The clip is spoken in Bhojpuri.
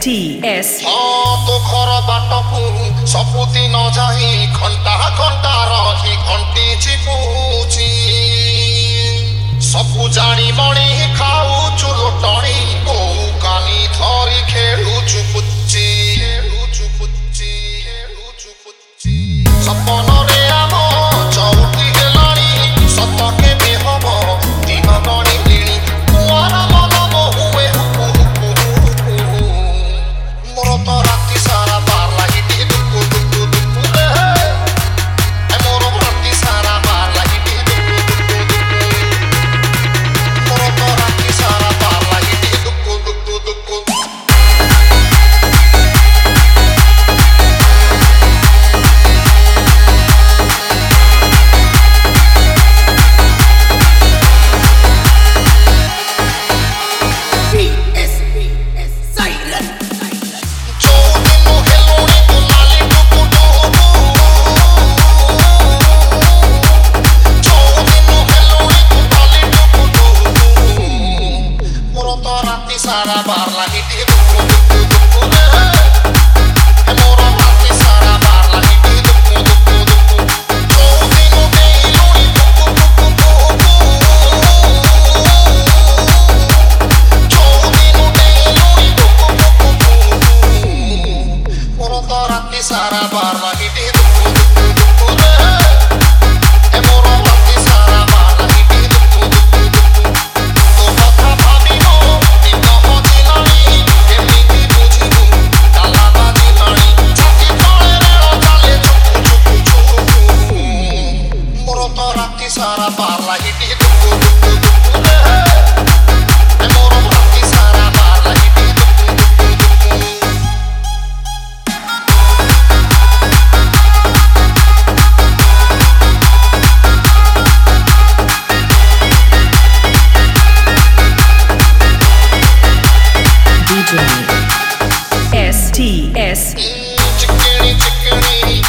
STS तो घर बाटकू सबुदिन जाही घंटा घंटा रही घंटी चिपुची सबू जानी मणी खाऊचु लोटणी को कानी धरी खेलुचु पुच्ची सपन रे आम चौकी हेलाणी सतके बेहब दिन गणी लिणी कुआर मन बहुए हुकु हुकु हुकु मोर तो राति सारा बार लागी दुकु दुकु दुकु रे मोर राति सारा बार लागी दुकु दुकु दुकु मोर तो राति सारा बार लागी दुकु दुकु दुकु सारा बार लागी दुकु दुकु दुकु रे मोर राति सारा बार लागी दुकु दुकु दुकु जो दिनो बेलुनी दुकु दुकु दुकु जो दिनो बेलुनी दुकु दुकु दुकु मोर तो राति सारा बार लागी दुकु दुकु दुकु रे मोर राति सारा बार लागी दुकु दुकु दुकु तो कथा भाबिनो सारा बार लागी दुकु दुकु दुकु रे मोर राति सारा बार लागी दुकु दुकु DJ STS चिकनी चिकनी